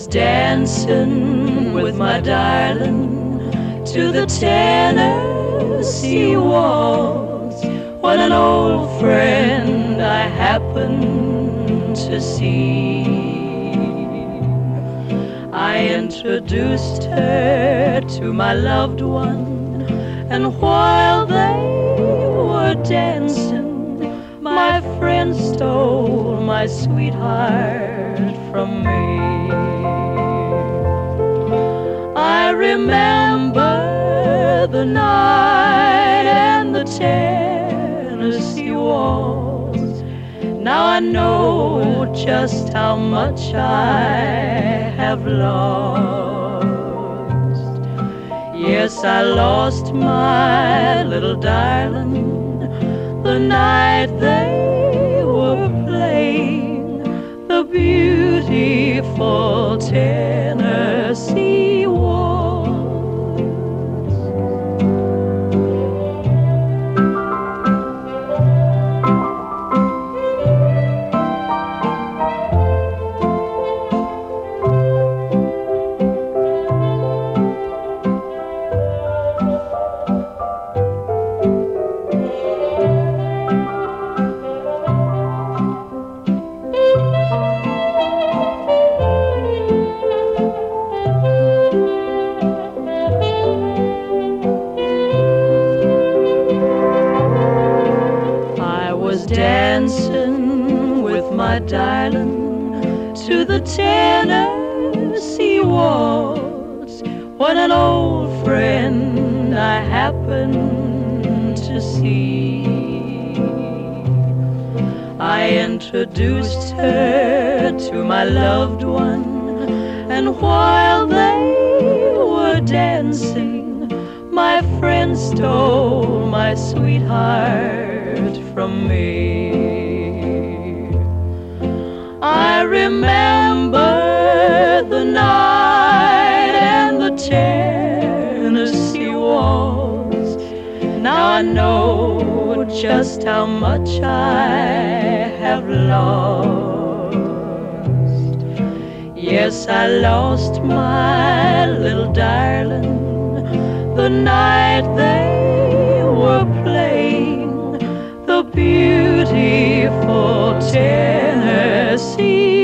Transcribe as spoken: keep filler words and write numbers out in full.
dancing with my darling to the Tennessee waltz when an old friend I happened to see. I introduced her to my loved one, and while they were dancing, my friend stole my sweetheart from me. I remember the night and the Tennessee waltz. Now I know just how much I have lost. Yes, I lost my little darling the night they were playing the beautiful Tennessee waltz. Dancing with my darling to the Tennessee waltz when an old friend I happened to see. I introduced her to my loved one, and while they were dancing, my friend stole my sweetheart from me. I remember the night and the Tennessee waltz. Now I know just how much I have lost. Yes, I lost my little darling the night they were playing the beautiful Tennessee